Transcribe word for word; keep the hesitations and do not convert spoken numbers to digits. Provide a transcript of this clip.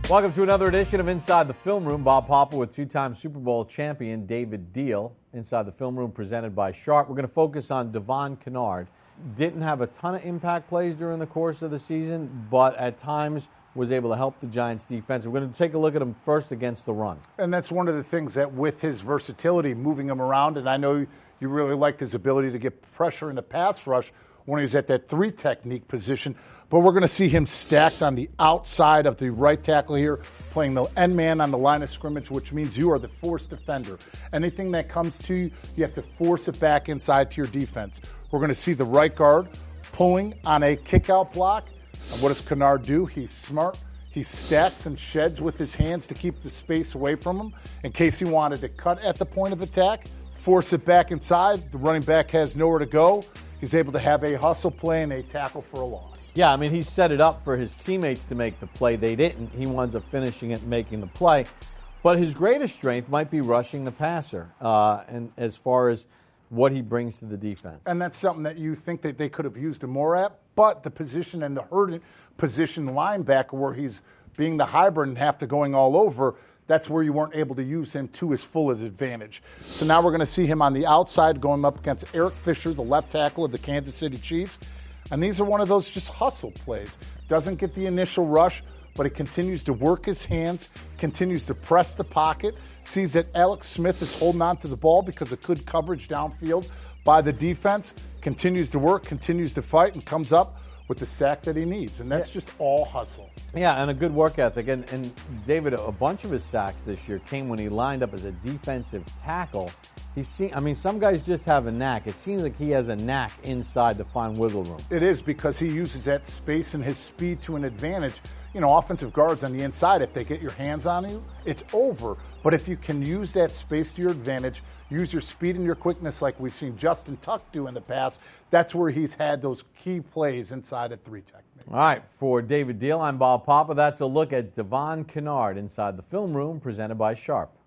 Welcome to another edition of Inside the Film Room. Bob Papa with two-time Super Bowl champion David Diehl. Inside the Film Room presented by Sharp. We're going to focus on Devon Kennard. Didn't have a ton of impact plays during the course of the season, but at times was able to help the Giants' defense. We're going to take a look at him first against the run. And that's one of the things that with his versatility, moving him around, and I know you really liked his ability to get pressure in the pass rush when he was at that three technique position. But we're going to see him stacked on the outside of the right tackle here, playing the end man on the line of scrimmage, which means you are the force defender. Anything that comes to you, you have to force it back inside to your defense. We're going to see the right guard pulling on a kick-out block. And what does Kennard do? He's smart. He stacks and sheds with his hands to keep the space away from him in case he wanted to cut at the point of attack, force it back inside. The running back has nowhere to go. He's able to have a hustle play and a tackle for a loss. Yeah, I mean, he set it up for his teammates to make the play. They didn't. He winds up finishing it and making the play. But his greatest strength might be rushing the passer, uh, and as far as what he brings to the defense. And that's something that you think that they could have used him more at. But the position and the hurt position linebacker where he's being the hybrid and have to going all over, that's where you weren't able to use him to his full advantage. So now we're going to see him on the outside going up against Eric Fisher, the left tackle of the Kansas City Chiefs. And these are one of those just hustle plays. Doesn't get the initial rush, but he continues to work his hands, continues to press the pocket, sees that Alex Smith is holding on to the ball because of good coverage downfield by the defense, continues to work, continues to fight, and comes up with the sack that he needs. And that's just all hustle. Yeah, and a good work ethic. And, and David, a bunch of his sacks this year came when he lined up as a defensive tackle. He's seen, I mean, some guys just have a knack. It seems like he has a knack inside to find wiggle room. It is because he uses that space and his speed to an advantage. You know, offensive guards on the inside, if they get your hands on you, it's over. But if you can use that space to your advantage, use your speed and your quickness like we've seen Justin Tuck do in the past, that's where he's had those key plays inside of three technique. All right, for David Diehl, I'm Bob Papa. That's a look at Devon Kennard inside the Film Room presented by Sharp.